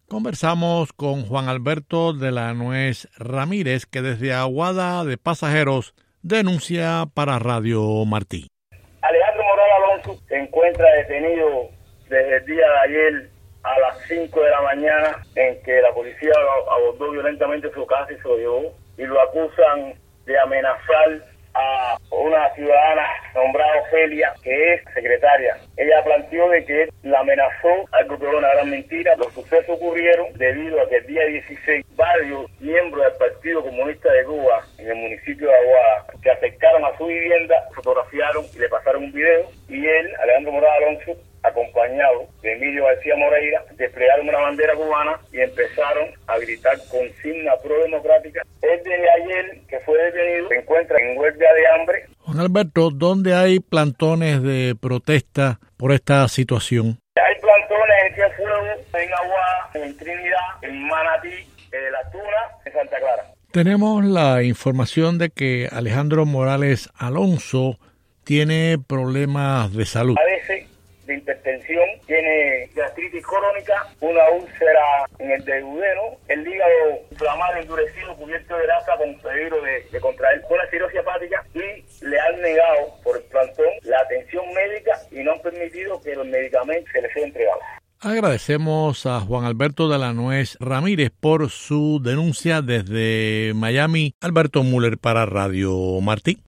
Conversamos con Juan Alberto de la Nuez Ramírez, que desde Aguada de Pasajeros denuncia para Radio Martí. Alejandro Moral Alonso se encuentra detenido desde el día de ayer a las 5 de la mañana, en que la policía abordó violentamente su casa y se lo llevó, y lo acusan de amenazar a una ciudadana nombrada Ofelia, que es secretaria. Ella planteó de que él la amenazó, algo que es una gran mentira. Los sucesos ocurrieron debido a que el día 16 varios miembros del Partido Comunista de Cuba en el municipio de Aguada se acercaron a su vivienda, fotografiaron y le pasaron un video, y él, Alejandro Moral Alonso, acompañado de Emilio García Moreira, desplegaron una bandera cubana y empezaron a gritar consigna pro-democrática. Él desde ayer, que fue detenido, se encuentra en huelga de hambre. Juan Alberto, ¿dónde hay plantones de protesta por esta situación? Hay plantones en Cienfuegos, en Aguada, en Trinidad, en Manatí, en La Tuna, en Santa Clara. Tenemos la información de que Alejandro Morales Alonso tiene problemas de salud. Padece de hipertensión, tiene gastritis crónica, una úlcera en el duodeno, el hígado inflamado, endurecido, cubierto de grasa con peligro de contraer una cirrosis hepática, y le han negado por el plantón la atención médica y no han permitido que los medicamentos se les sean entregados. Agradecemos a Juan Alberto de la Nuez Ramírez por su denuncia desde Miami. Alberto Müller para Radio Martí.